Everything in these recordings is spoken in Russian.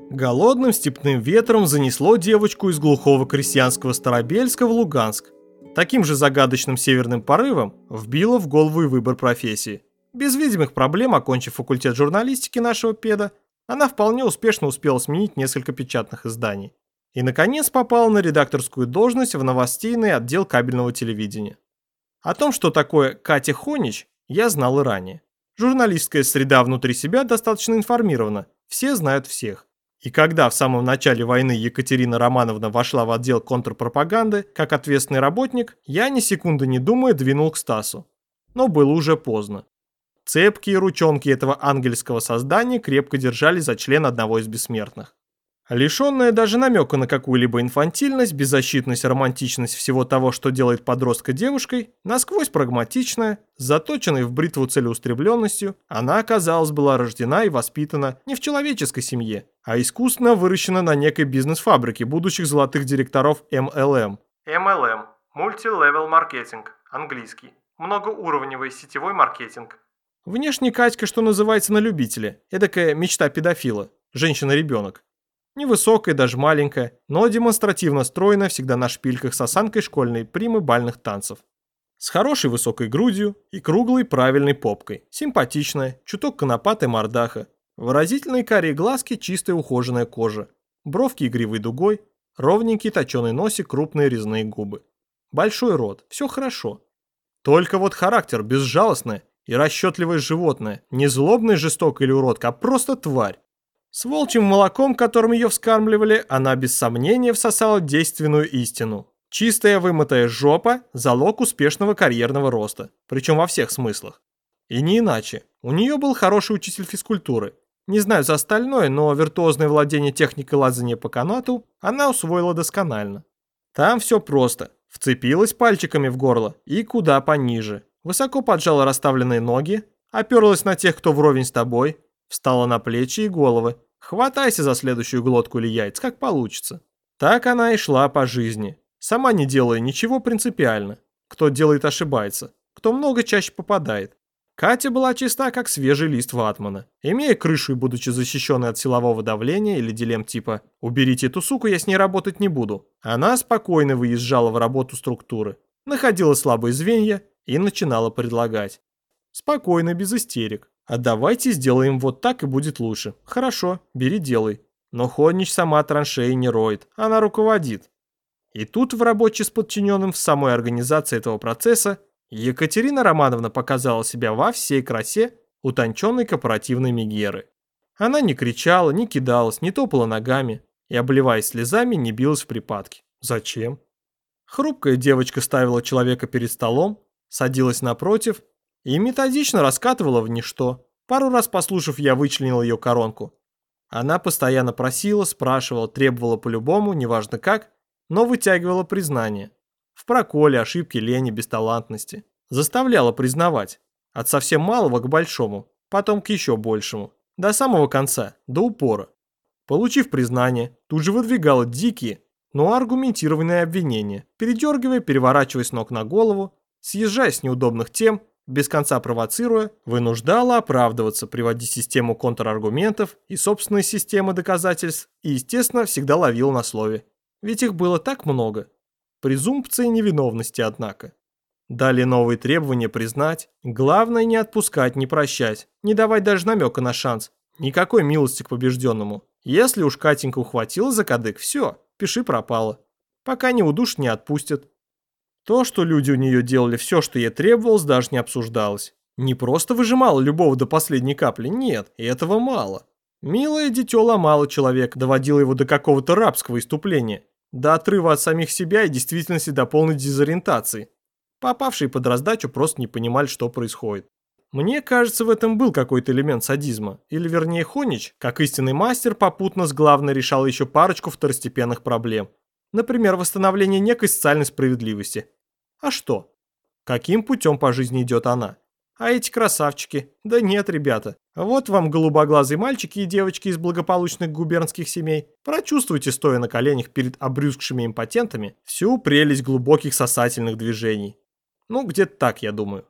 Голодным степным ветром занесло девочку из глухого крестьянского Старобельска в Луганск. Таким же загадочным северным порывом вбило в голову и выбор профессии. Без видимых проблем, окончив факультет журналистики нашего педа, она вполне успешно успела сменить несколько печатных изданий. И, наконец, попала на редакторскую должность в новостейный отдел кабельного телевидения. О том, что такое Катя Хонич, я знал и ранее. Журналистская среда внутри себя достаточно информирована, все знают всех. И когда в самом начале войны Екатерина Романовна вошла в отдел контрпропаганды как ответственный работник, я ни секунды не думая двинул к Стасу. Но было уже поздно. Цепкие ручонки этого ангельского создания крепко держали за член одного из бессмертных. Лишенная даже намека на какую-либо инфантильность, беззащитность, романтичность всего того, что делает подростка девушкой, насквозь прагматичная, заточенной в бритву целеустремленностью, она, казалось, была рождена и воспитана не в человеческой семье, а искусственно выращена на некой бизнес-фабрике будущих золотых директоров MLM. MLM – Multi-Level Marketing, английский. Многоуровневый сетевой маркетинг. Внешне Катька, что называется, на любителя, эдакая мечта педофила, женщина-ребенок. Невысокая, даже маленькая, но демонстративно стройная, всегда на шпильках с осанкой школьной примы бальных танцев. С хорошей высокой грудью и круглой правильной попкой. Симпатичная, чуток конопатая мордаха. Выразительные карие глазки, чистая ухоженная кожа. Бровки игривой дугой, ровненький точеный носик, крупные резные губы. Большой рот, все хорошо. Только вот характер безжалостное и расчетливое животное. Не злобная, жестокая или уродка, а просто тварь. С волчьим молоком, которым ее вскармливали, она без сомнения всосала действенную истину. Чистая вымытая жопа – залог успешного карьерного роста, причем во всех смыслах. И не иначе. У нее был хороший учитель физкультуры. Не знаю за остальное, но виртуозное владение техникой лазания по канату она усвоила досконально. Там все просто. Вцепилась пальчиками в горло и куда пониже. Высоко поджала расставленные ноги, оперлась на тех, кто вровень с тобой, встала на плечи и головы. Хватайся за следующую глотку или яйц, как получится. Так она и шла по жизни, сама не делая ничего принципиально. Кто делает, ошибается, кто много, чаще попадает. Катя была чиста, как свежий лист ватмана. Имея крышу и будучи защищенной от силового давления или дилемм типа «уберите эту суку, я с ней работать не буду», она спокойно выезжала в работу структуры, находила слабые звенья и начинала предлагать. Спокойно, без истерик. А давайте сделаем вот так и будет лучше. Хорошо, бери, делай. Но Хонич сама траншеи не роет, она руководит. И тут в работе с подчиненным в самой организации этого процесса Екатерина Романовна показала себя во всей красе утонченной корпоративной мегеры. Она не кричала, не кидалась, не топала ногами и, обливаясь слезами, не билась в припадке. Зачем? Хрупкая девочка ставила человека перед столом, садилась напротив и методично раскатывала в ничто. Пару раз послушав, я вычленил ее коронку. Она постоянно просила, спрашивала, требовала по-любому, неважно как, но вытягивала признание. В проколе, ошибке, лени, бесталантности. Заставляла признавать. От совсем малого к большому, потом к еще большему. До самого конца, до упора. Получив признание, тут же выдвигала дикие, но аргументированные обвинения, передергивая, переворачивая с ног на голову, съезжая с неудобных тем, без конца провоцируя, вынуждала оправдываться, приводить систему контраргументов и собственные системы доказательств и, естественно, всегда ловила на слове. Ведь их было так много. Презумпция невиновности, однако. Далее новые требования признать. Главное не отпускать, не прощать, не давать даже намека на шанс. Никакой милости к побежденному. Если уж Катенька ухватила за кадык, все, пиши пропало. Пока не удушит, не отпустят. То, что люди у нее делали все, что ей требовалось, даже не обсуждалось. Не просто выжимала любого до последней капли, нет, этого мало. Милое дитё ломало человека, доводило его до какого-то рабского иступления, до отрыва от самих себя и действительности до полной дезориентации. Попавшие под раздачу просто не понимали, что происходит. Мне кажется, в этом был какой-то элемент садизма, или вернее Хонич, как истинный мастер, попутно с главной решал еще парочку второстепенных проблем. Например, восстановление некой социальной справедливости. А что? Каким путем по жизни идет она? А эти красавчики? Да нет, ребята. Вот вам голубоглазые мальчики и девочки из благополучных губернских семей. Прочувствуйте, стоя на коленях перед обрюзгшими импотентами, всю прелесть глубоких сосательных движений. Ну, где-то так, я думаю.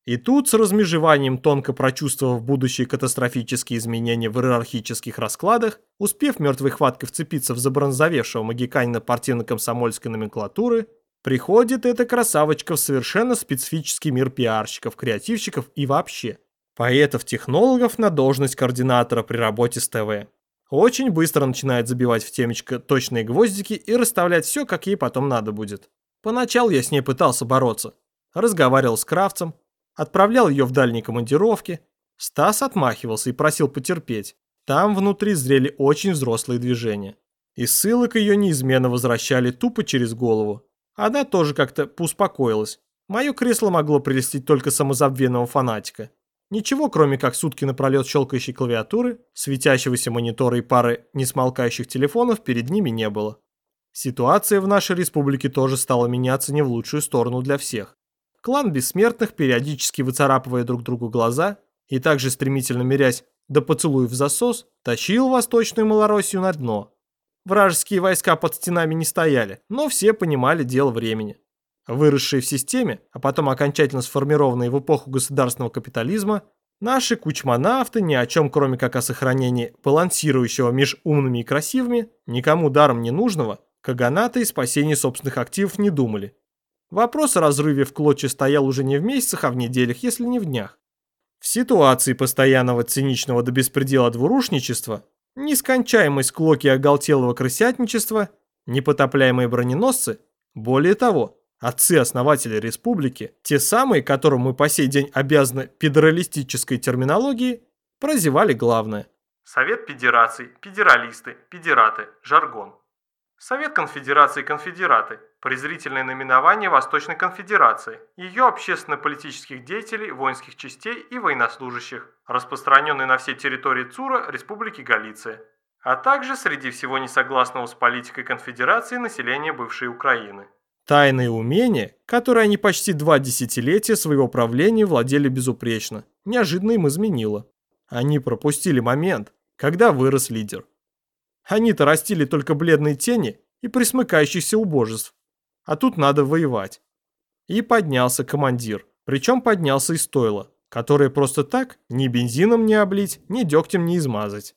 И тут, с размежеванием, тонко прочувствовав будущие катастрофические изменения в иерархических раскладах, успев мертвой хваткой вцепиться в забронзовевшего магиканина партийно-комсомольской номенклатуры, приходит эта красавочка в совершенно специфический мир пиарщиков, креативщиков и вообще поэтов-технологов на должность координатора при работе с ТВ. Очень быстро начинает забивать в темечко точные гвоздики и расставлять все, как ей потом надо будет. Поначалу я с ней пытался бороться. Разговаривал с Кравцем, отправлял ее в дальние командировки. Стас отмахивался и просил потерпеть. Там внутри зрели очень взрослые движения. И ссылок ее неизменно возвращали тупо через голову. Она тоже как-то поуспокоилась. Мое кресло могло прелестить только самозабвенного фанатика. Ничего, кроме как сутки напролет щелкающей клавиатуры, светящегося монитора и пары несмолкающих телефонов перед ними не было. Ситуация в нашей республике тоже стала меняться не в лучшую сторону для всех. Клан Бессмертных, периодически выцарапывая друг другу глаза и также стремительно мирясь до поцелуев в засос, тащил Восточную Малороссию на дно. Вражеские войска под стенами не стояли, но все понимали дело времени. Выросшие в системе, а потом окончательно сформированные в эпоху государственного капитализма, наши кучмонавты ни о чем, кроме как о сохранении балансирующего меж умными и красивыми, никому даром не нужного, каганата и спасении собственных активов не думали. Вопрос о разрыве в клочья стоял уже не в месяцах, а в неделях, если не в днях. В ситуации постоянного циничного до беспредела двурушничества, нескончаемой склоки оголтелого крысятничества, непотопляемые броненосцы, более того, отцы-основатели республики, те самые, которым мы по сей день обязаны педералистической терминологией, прозевали главное. Совет Федераций, педералисты, педераты, жаргон. Совет Конфедерации, конфедераты, презрительное наименование Восточной Конфедерации, ее общественно-политических деятелей, воинских частей и военнослужащих, распространенный на всей территории ЦУРа Республики Галиция, а также среди всего несогласного с политикой Конфедерации населения бывшей Украины. Тайные умения, которые они почти 2 десятилетия своего правления владели безупречно, неожиданно им изменило. Они пропустили момент, когда вырос лидер. Они-то растили только бледные тени и присмыкающихся убожеств. А тут надо воевать. И поднялся командир, причем поднялся из стойла, которое просто так ни бензином не облить, ни дегтем не измазать.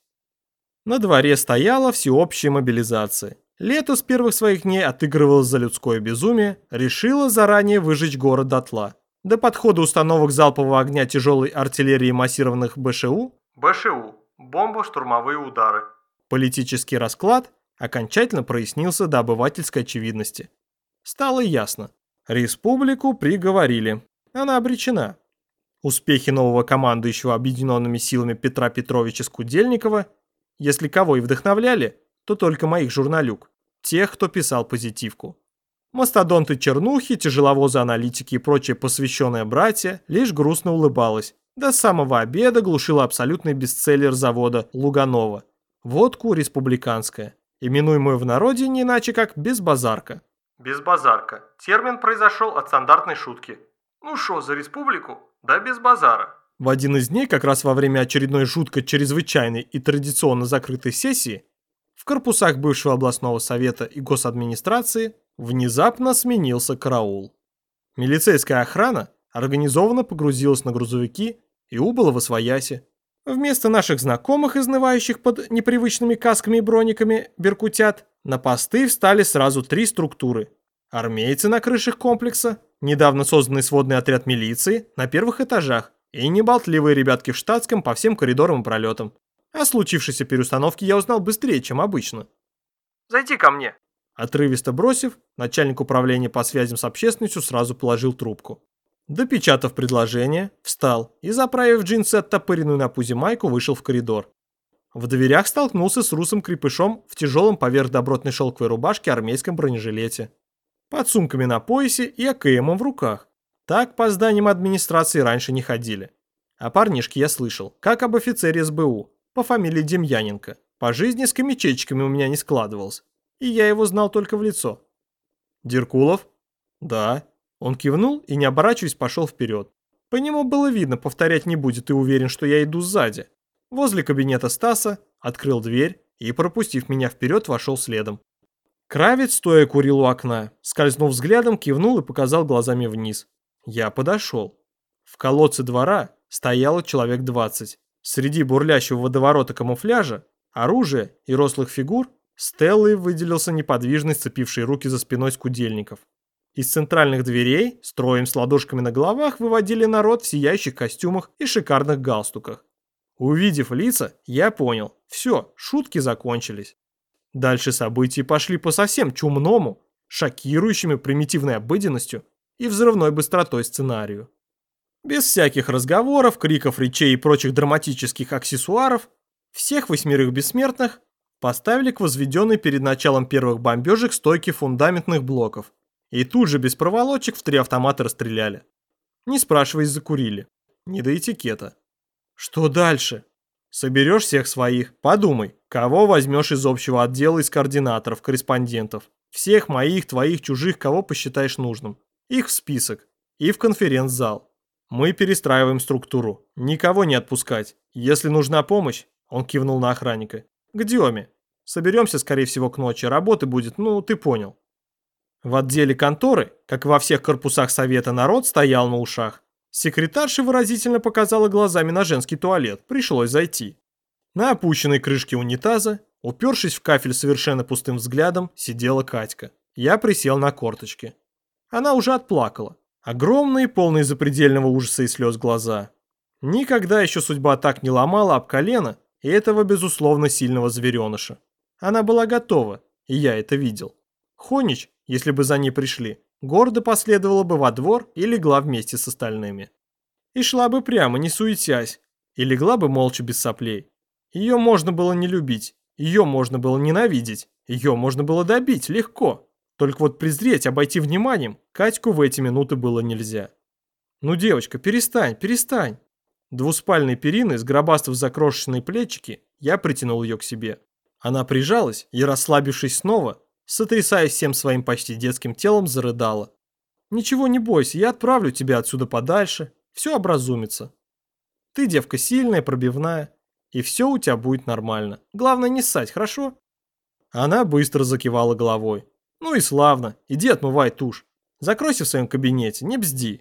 На дворе стояла всеобщая мобилизация. Лето с первых своих дней отыгрывалось за людское безумие, решило заранее выжечь город дотла. До подхода установок залпового огня тяжелой артиллерии массированных БШУ бомбо-штурмовые удары. Политический расклад окончательно прояснился до обывательской очевидности. Стало ясно. Республику приговорили. Она обречена. Успехи нового командующего объединенными силами Петра Петровича Скудельникова, если кого и вдохновляли, то только моих журналюк, тех, кто писал позитивку. Мастодонты чернухи, тяжеловозы аналитики и прочее посвященное братья лишь грустно улыбалось. До самого обеда глушила абсолютный бестселлер завода Луганова. Водку республиканская, именуемую в народе не иначе как безбазарка. Безбазарка. Термин произошел от стандартной шутки. Ну шо, за республику? Да без базара. В один из дней, как раз во время очередной жутко чрезвычайной и традиционно закрытой сессии, в корпусах бывшего областного совета и госадминистрации внезапно сменился караул. Милицейская охрана организованно погрузилась на грузовики и убыла восвояси. Вместо наших знакомых, изнывающих под непривычными касками и брониками, беркутят, на посты встали сразу 3 структуры. Армейцы на крышах комплекса, недавно созданный сводный отряд милиции на первых этажах и неболтливые ребятки в штатском по всем коридорам и пролетам. О случившейся переустановке я узнал быстрее, чем обычно. «Зайди ко мне!» Отрывисто бросив, начальник управления по связям с общественностью сразу положил трубку. Допечатав предложение, встал и, заправив джинсы оттопыренную на пузе майку, вышел в коридор. В дверях столкнулся с русым крепышом в тяжелом поверх добротной шелковой рубашке армейском бронежилете, под сумками на поясе и АКМом в руках. Так по зданиям администрации раньше не ходили. О парнишке я слышал, как об офицере СБУ, по фамилии Демьяненко. По жизни с комичечками у меня не складывалось, и я его знал только в лицо. «Деркулов?» «Да». Он кивнул и, не оборачиваясь, пошел вперед. По нему было видно, повторять не будет и уверен, что я иду сзади. Возле кабинета Стаса открыл дверь и, пропустив меня вперед, вошел следом. Кравец, стоя, курил у окна, скользнув взглядом, кивнул и показал глазами вниз. Я подошел. В колодце двора стояло человек 20. Среди бурлящего водоворота камуфляжа, оружия и рослых фигур Стеллой выделился неподвижный, сцепивший руки за спиной скудельников. Из центральных дверей строем с ладошками на головах выводили народ в сияющих костюмах и шикарных галстуках. Увидев лица, я понял, все, шутки закончились. Дальше события пошли по совсем чумному, шокирующими примитивной обыденностью и взрывной быстротой сценарию. Без всяких разговоров, криков, речей и прочих драматических аксессуаров, всех 8 бессмертных поставили к возведенной перед началом первых бомбежек стойке фундаментных блоков. И тут же без проволочек в 3 автомата расстреляли. Не спрашиваясь, закурили. Не до этикета. Что дальше? Соберешь всех своих, подумай, кого возьмешь из общего отдела, из координаторов, корреспондентов. Всех моих, твоих, чужих, кого посчитаешь нужным. Их в список. И в конференц-зал. Мы перестраиваем структуру. Никого не отпускать. Если нужна помощь, он кивнул на охранника, к Деме. Соберемся, скорее всего, к ночи. Работы будет, ну, ты понял. В отделе конторы, как и во всех корпусах совета, народ стоял на ушах. Секретарша выразительно показала глазами на женский туалет. Пришлось зайти. На опущенной крышке унитаза, упершись в кафель совершенно пустым взглядом, сидела Катька. Я присел на корточки. Она уже отплакала. Огромные, полные запредельного ужаса и слез глаза. Никогда еще судьба так не ломала об колено и этого, безусловно, сильного звереныша. Она была готова, и я это видел. Хонич, если бы за ней пришли, гордо последовала бы во двор и легла вместе с остальными. И шла бы прямо, не суетясь, и легла бы молча без соплей. Ее можно было не любить, ее можно было ненавидеть, ее можно было добить легко. Только вот презреть, обойти вниманием Катьку в эти минуты было нельзя. «Ну, девочка, перестань, перестань!» Двуспальной периной, сгробастав за крошечные плечики, я притянул ее к себе. Она прижалась и, расслабившись снова, сотрясаясь всем своим почти детским телом, зарыдала. «Ничего не бойся, я отправлю тебя отсюда подальше, все образумится. Ты девка сильная, пробивная, и все у тебя будет нормально. Главное не ссать, хорошо?» Она быстро закивала головой. «Ну и славно, иди отмывай тушь. Закройся в своем кабинете, не бзди».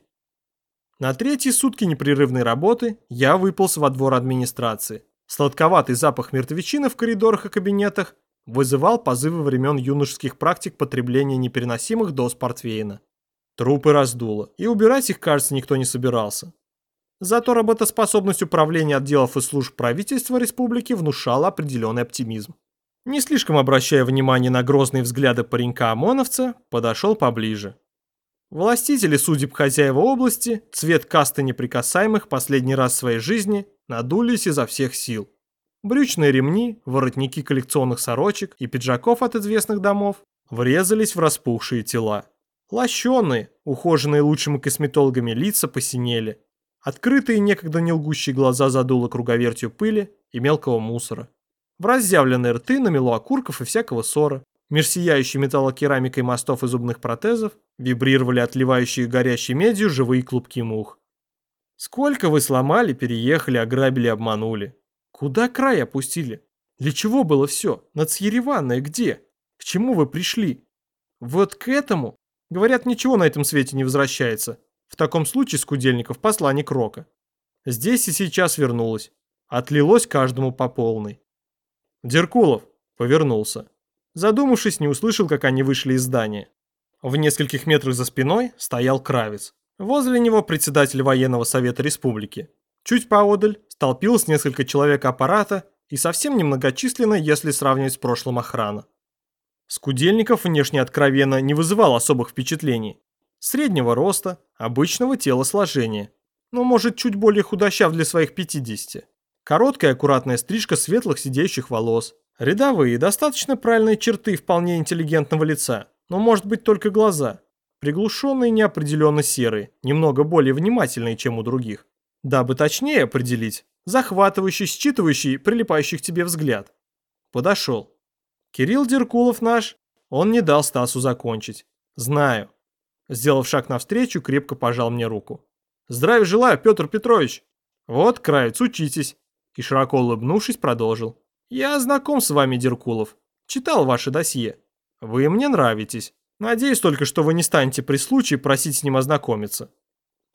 На 3-е сутки непрерывной работы я выполз во двор администрации. Сладковатый запах мертвечины в коридорах и кабинетах вызывал позывы времен юношеских практик потребления непереносимых доз портвейна. Трупы раздуло, и убирать их, кажется, никто не собирался. Зато работоспособность управления отделов и служб правительства республики внушала определенный оптимизм. Не слишком обращая внимание на грозные взгляды паренька-ОМОНовца, подошел поближе. Властители судеб хозяева области, цвет касты неприкасаемых последний раз в своей жизни, надулись изо всех сил. Брючные ремни, воротники коллекционных сорочек и пиджаков от известных домов врезались в распухшие тела. Лощеные, ухоженные лучшими косметологами лица посинели. Открытые некогда не лгущие глаза задуло круговертью пыли и мелкого мусора. В разъявленные рты намело окурков и всякого ссора. Меж сияющей металлокерамикой мостов и зубных протезов вибрировали отливающие горящей медью живые клубки мух. Сколько вы сломали, переехали, ограбили, обманули. Куда край опустили? Для чего было все? Нацъереванное где? К чему вы пришли? Вот к этому? Говорят, ничего на этом свете не возвращается. В таком случае Скудельников посланник Рока. Здесь и сейчас вернулось. Отлилось каждому по полной. Деркулов повернулся. Задумавшись, не услышал, как они вышли из здания. В нескольких метрах за спиной стоял Кравец. Возле него председатель военного совета республики. Чуть поодаль столпилось несколько человек аппарата и совсем немногочисленно, если сравнивать с прошлым охрана. Скудельников внешне откровенно не вызывал особых впечатлений. Среднего роста, обычного телосложения, но может чуть более худощав для своих 50. Короткая аккуратная стрижка светлых сидеющих волос. Рядовые, достаточно правильные черты вполне интеллигентного лица, но может быть только глаза. Приглушенные, неопределенно серые, немного более внимательные, чем у других. Дабы точнее определить, захватывающий, считывающий, прилипающий к тебе взгляд. Подошел. Кирилл Деркулов наш, он не дал Стасу закончить. Знаю. Сделав шаг навстречу, крепко пожал мне руку. Здравия желаю, Петр Петрович. Вот, Кравец, учитесь. И широко улыбнувшись, продолжил. Я знаком с вами, Деркулов. Читал ваше досье. Вы мне нравитесь. Надеюсь только, что вы не станете при случае просить с ним ознакомиться.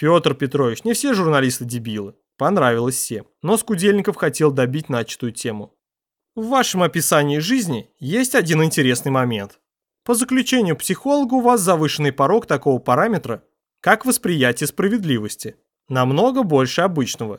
Петр Петрович, не все журналисты дебилы. Понравилось всем. Но Скудельников хотел добить начатую тему. В вашем описании жизни есть один интересный момент. По заключению психолога у вас завышенный порог такого параметра, как восприятие справедливости. Намного больше обычного.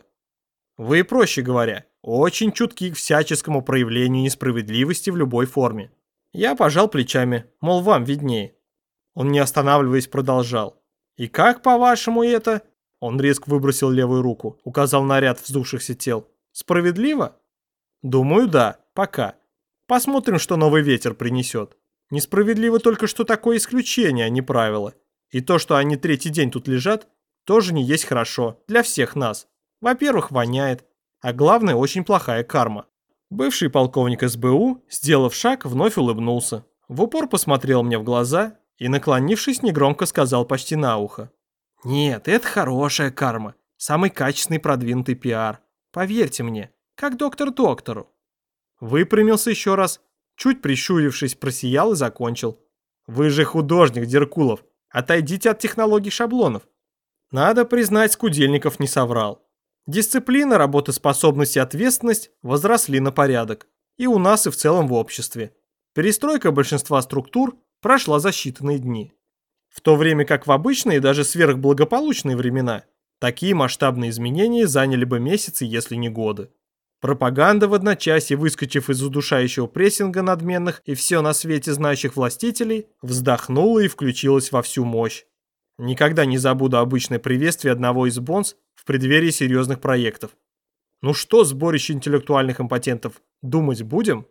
Вы, проще говоря, очень чутки к всяческому проявлению несправедливости в любой форме. Я пожал плечами, мол, вам виднее. Он, не останавливаясь, продолжал. И как, по-вашему, это? Он резко выбросил левую руку, указал на ряд вздувшихся тел. Справедливо? Думаю, да, пока. Посмотрим, что новый ветер принесет. Несправедливо только, что такое исключение, а не правило. И то, что они третий день тут лежат, тоже не есть хорошо для всех нас. Во-первых, воняет, а главное, очень плохая карма. Бывший полковник СБУ, сделав шаг, вновь улыбнулся. В упор посмотрел мне в глаза и, наклонившись, негромко сказал почти на ухо. Нет, это хорошая карма. Самый качественный продвинутый пиар. Поверьте мне, как доктор доктору. Выпрямился еще раз, чуть прищурившись, просиял и закончил. Вы же художник, Деркулов. Отойдите от технологий шаблонов. Надо признать, Скудельников не соврал. Дисциплина, работоспособность и ответственность возросли на порядок. И у нас, и в целом в обществе. Перестройка большинства структур прошла за считанные дни. В то время как в обычные, даже сверхблагополучные времена, такие масштабные изменения заняли бы месяцы, если не годы. Пропаганда в одночасье, выскочив из удушающего прессинга надменных и все на свете знающих властителей, вздохнула и включилась во всю мощь. Никогда не забуду обычное приветствие одного из бонс в преддверии серьезных проектов. Ну что, сборище интеллектуальных импотентов, думать будем?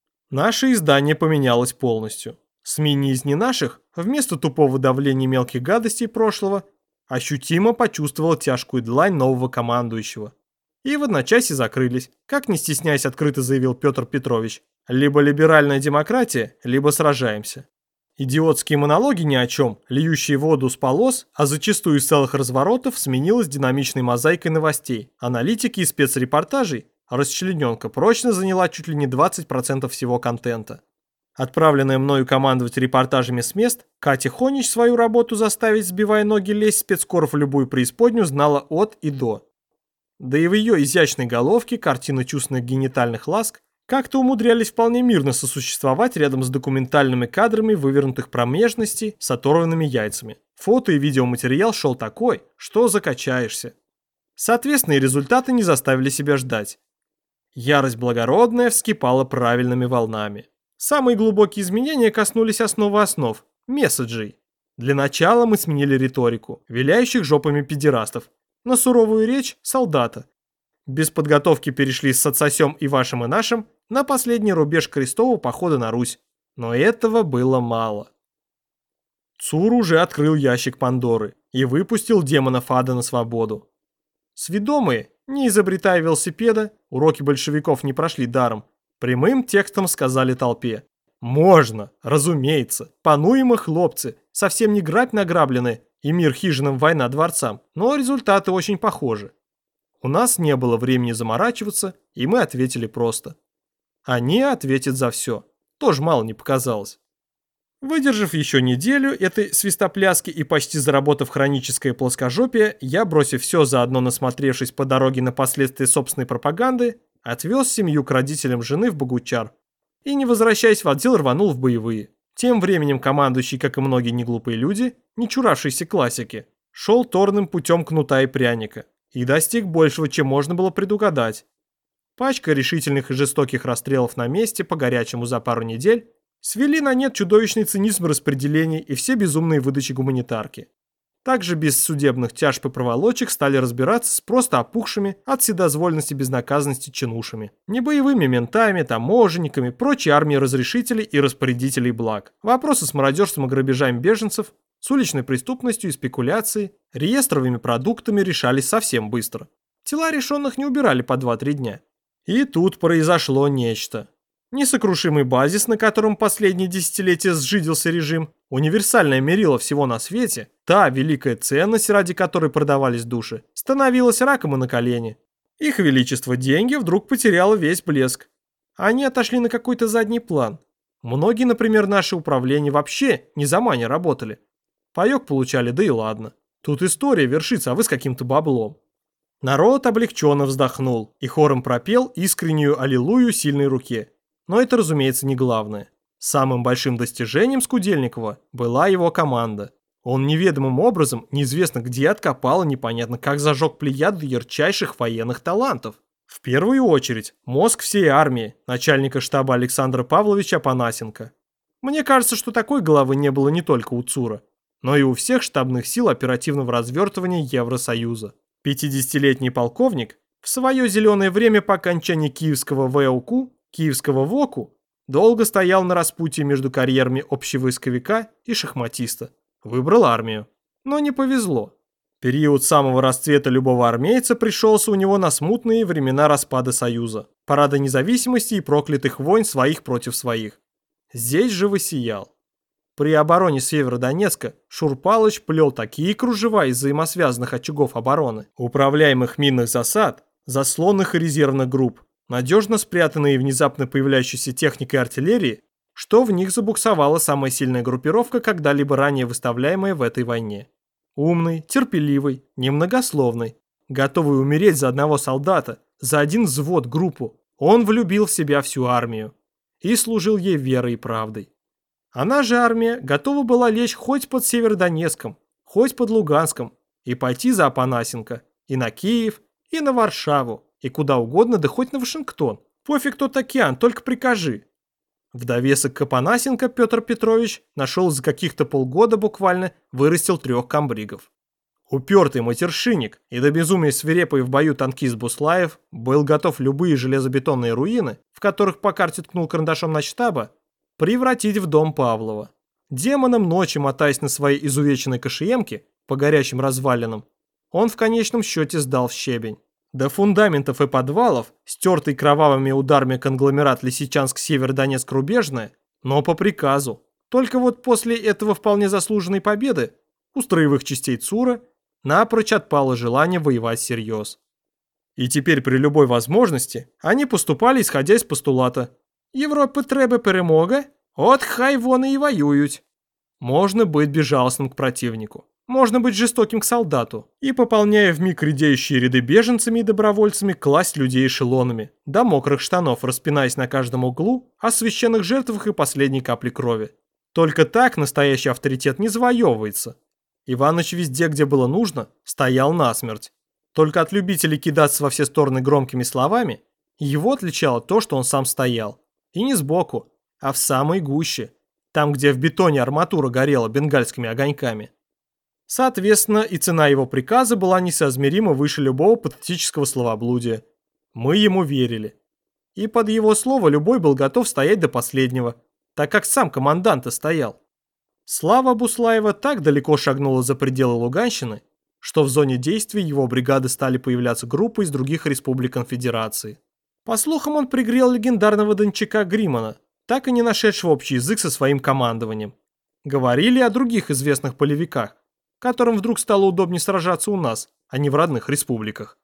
Наше издание поменялось полностью. СМИ не из не наших, вместо тупого давления мелких гадостей прошлого, ощутимо почувствовал тяжкую длань нового командующего. И в одночасье закрылись, как не стесняясь открыто заявил Петр Петрович. Либо либеральная демократия, либо сражаемся. Идиотские монологи ни о чем, льющие воду с полос, а зачастую из целых разворотов, сменилась динамичной мозаикой новостей, аналитики и спецрепортажей, расчлененка прочно заняла чуть ли не 20% всего контента. Отправленная мною командовать репортажами с мест, Катя Хонич свою работу заставить, сбивая ноги, лезть спецкоров в любую преисподнюю знала от и до. Да и в ее изящной головке картины чувственных генитальных ласк как-то умудрялись вполне мирно сосуществовать рядом с документальными кадрами вывернутых промежностей с оторванными яйцами. Фото и видеоматериал шел такой, что закачаешься. Соответственно, и результаты не заставили себя ждать. Ярость благородная вскипала правильными волнами. Самые глубокие изменения коснулись основы основ – месседжей. Для начала мы сменили риторику, виляющих жопами педерастов, на суровую речь солдата. Без подготовки перешли с соцосем и вашим и нашим на последний рубеж крестового похода на Русь. Но этого было мало. ЦУР уже открыл ящик Пандоры и выпустил демонов ада на свободу. Сведомые, не изобретая велосипеда, уроки большевиков не прошли даром, прямым текстом сказали толпе. Можно, разумеется, пануемо хлопцы, совсем не грабь награбленные, и мир хижинам, война дворцам, но результаты очень похожи. У нас не было времени заморачиваться, и мы ответили просто. Они ответят за все. Тоже мало не показалось. Выдержав еще неделю этой свистопляски и почти заработав хроническое плоскожопие, я, бросив все, заодно насмотревшись по дороге на последствия собственной пропаганды, отвез семью к родителям жены в Богучар и, не возвращаясь в отдел, рванул в боевые. Тем временем командующий, как и многие неглупые люди, не чуравшиеся классики, шел торным путем кнута и пряника и достиг большего, чем можно было предугадать. Пачка решительных и жестоких расстрелов на месте по горячему за пару недель свели на нет чудовищный цинизм распределений и все безумные выдачи гуманитарки. Также без судебных тяжб и проволочек стали разбираться с просто опухшими от вседозволенности и безнаказанности чинушами, небоевыми ментами, таможенниками, прочей армией разрешителей и распорядителей благ. Вопросы с мародерством и грабежами беженцев, с уличной преступностью и спекуляцией, реестровыми продуктами решались совсем быстро. Тела решенных не убирали по 2-3 дня. И тут произошло нечто. Несокрушимый базис, на котором последние десятилетия сжидился режим, универсальное мерило всего на свете, та великая ценность, ради которой продавались души, становилась раком и на колени. Их величество деньги вдруг потеряло весь блеск. Они отошли на какой-то задний план. Многие, например, наши управления вообще не за мани работали. Паёк получали, да и ладно. Тут история вершится, а вы с каким-то баблом. Народ облегченно вздохнул и хором пропел искреннюю аллилуйю сильной руке. Но это, разумеется, не главное. Самым большим достижением Скудельникова была его команда. Он неведомым образом, неизвестно где откопал и непонятно как зажег плеяду ярчайших военных талантов. В первую очередь, мозг всей армии, начальника штаба Александра Павловича Апанасенко. Мне кажется, что такой головы не было не только у ЦУРа, но и у всех штабных сил оперативного развертывания Евросоюза. 50-летний полковник в свое зеленое время по окончании Киевского ВОКу, Киевского ВОКу, долго стоял на распутье между карьерами общевойсковика и шахматиста. Выбрал армию. Но не повезло. Период самого расцвета любого армейца пришелся у него на смутные времена распада Союза, парада независимости и проклятых войн своих против своих. Здесь же воссиял. При обороне Северодонецка Шурпалыч плел такие кружева из взаимосвязанных очагов обороны, управляемых минных засад, заслонных и резервных групп, надежно спрятанные внезапно появляющейся техникой артиллерии, что в них забуксовала самая сильная группировка, когда-либо ранее выставляемая в этой войне. Умный, терпеливый, немногословный, готовый умереть за одного солдата, за один взвод группу, он влюбил в себя всю армию и служил ей верой и правдой. Она же армия готова была лечь хоть под Северодонецком, хоть под Луганском и пойти за Апанасенко и на Киев, и на Варшаву, и куда угодно, да хоть на Вашингтон. Пофиг тот океан, только прикажи. В довесок к Апанасенко Петр Петрович нашел за каких-то полгода буквально вырастил 3 комбригов. Упертый матершинник и до безумия свирепый в бою танкист Буслаев был готов любые железобетонные руины, в которых по карте ткнул карандашом начштаба, превратить в дом Павлова. Демоном ночи, мотаясь на своей изувеченной кошеемке по горящим развалинам, он в конечном счете сдал в щебень. До фундаментов и подвалов, стертый кровавыми ударами конгломерат Лисичанск-Северодонецк-Рубежная, но по приказу. Только вот после этого вполне заслуженной победы у строевых частей ЦУРа напрочь отпало желание воевать всерьез. И теперь при любой возможности они поступали исходя из постулата «Європі треба перемога, от хай вони і воюють». Можно быть безжалостным к противнику, можно быть жестоким к солдату и, пополняя вмиг редеющие ряды беженцами и добровольцами, класть людей эшелонами, до мокрых штанов, распинаясь на каждом углу о священных жертвах и последней капли крови. Только так настоящий авторитет не завоевывается. Иваныч везде, где было нужно, стоял насмерть. Только от любителей кидаться во все стороны громкими словами его отличало то, что он сам стоял. И не сбоку, а в самой гуще, там, где в бетоне арматура горела бенгальскими огоньками. Соответственно, и цена его приказа была несоизмеримо выше любого патетического словоблудия. Мы ему верили. И под его слово любой был готов стоять до последнего, так как сам командант и стоял. Слава Буслаева так далеко шагнула за пределы Луганщины, что в зоне действия его бригады стали появляться группы из других республик конфедерации. По слухам, он пригрел легендарного дончака Гримана, так и не нашедшего общий язык со своим командованием. Говорили о других известных полевиках, которым вдруг стало удобнее сражаться у нас, а не в родных республиках.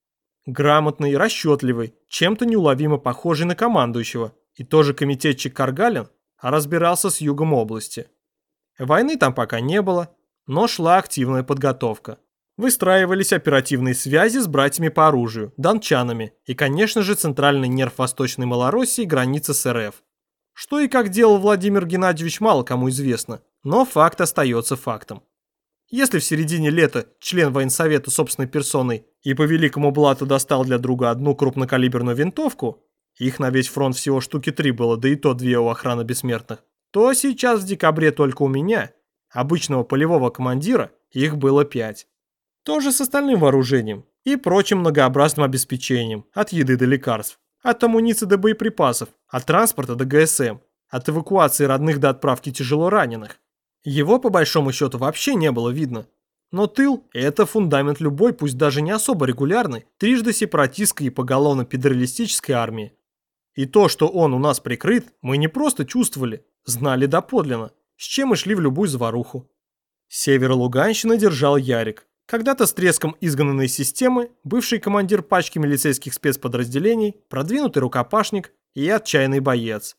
Грамотный, расчетливый, чем-то неуловимо похожий на командующего, и тоже комитетчик Каргалин, разбирался с югом области. Войны там пока не было, но шла активная подготовка. Выстраивались оперативные связи с братьями по оружию, дончанами и, конечно же, центральный нерв Восточной Малороссии, граница с РФ. Что и как делал Владимир Геннадьевич, мало кому известно, но факт остается фактом. Если в середине лета член военсовета собственной персоной и по великому блату достал для друга одну крупнокалиберную винтовку, их на весь фронт всего штуки 3 было, да и то 2 у охраны бессмертных, то сейчас в декабре только у меня, обычного полевого командира, их было 5. Тоже с остальным вооружением и прочим многообразным обеспечением, от еды до лекарств, от амуниции до боеприпасов, от транспорта до ГСМ, от эвакуации родных до отправки тяжело раненых. Его по большому счету вообще не было видно. Но тыл – это фундамент любой, пусть даже не особо регулярной, трижды сепаратистской и поголовно педералистической армии. И то, что он у нас прикрыт, мы не просто чувствовали, знали доподлинно, с чем и шли в любую заваруху. Север Луганщины держал Ярик. Когда-то с треском изгнанной из системы, бывший командир пачки милицейских спецподразделений, продвинутый рукопашник и отчаянный боец.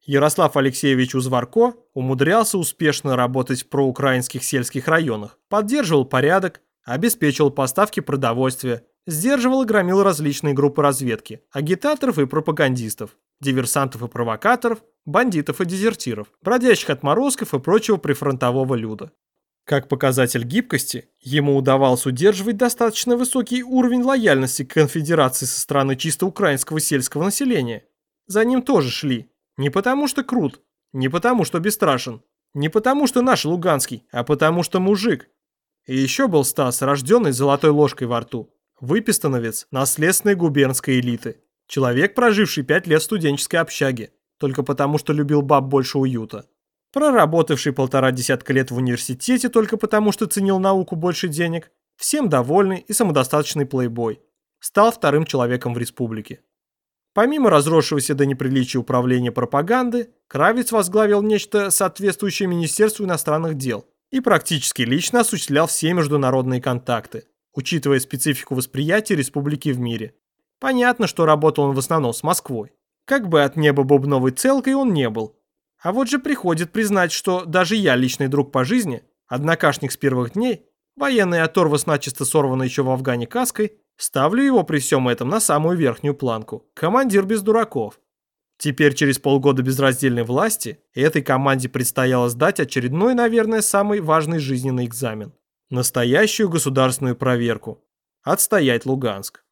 Ярослав Алексеевич Узварко умудрялся успешно работать в проукраинских сельских районах, поддерживал порядок, обеспечивал поставки продовольствия, сдерживал и громил различные группы разведки, агитаторов и пропагандистов, диверсантов и провокаторов, бандитов и дезертиров, бродячих отморозков и прочего прифронтового люда. Как показатель гибкости, ему удавалось удерживать достаточно высокий уровень лояльности к конфедерации со стороны чисто украинского сельского населения. За ним тоже шли. Не потому что крут, не потому что бесстрашен, не потому что наш Луганский, а потому что мужик. И еще был Стас, рожденный с золотой ложкой во рту. Выпистановец наследственной губернской элиты. Человек, проживший 5 лет в студенческой общаге, только потому что любил баб больше уюта. Проработавший 1,5 десятка лет в университете только потому, что ценил науку больше денег, всем довольный и самодостаточный плейбой. Стал вторым человеком в республике. Помимо разросшегося до неприличия управления пропаганды, Кравец возглавил нечто соответствующее Министерству иностранных дел и практически лично осуществлял все международные контакты, учитывая специфику восприятия республики в мире. Понятно, что работал он в основном с Москвой. Как бы от неба бубновой целкой он не был. А вот же приходит признать, что даже я, личный друг по жизни, однокашник с первых дней, военный оторва с начисто сорванной еще в Афгане каской, ставлю его при всем этом на самую верхнюю планку. Командир без дураков. Теперь через полгода безраздельной власти этой команде предстояло сдать очередной, наверное, самый важный жизненный экзамен. Настоящую государственную проверку. Отстоять Луганск.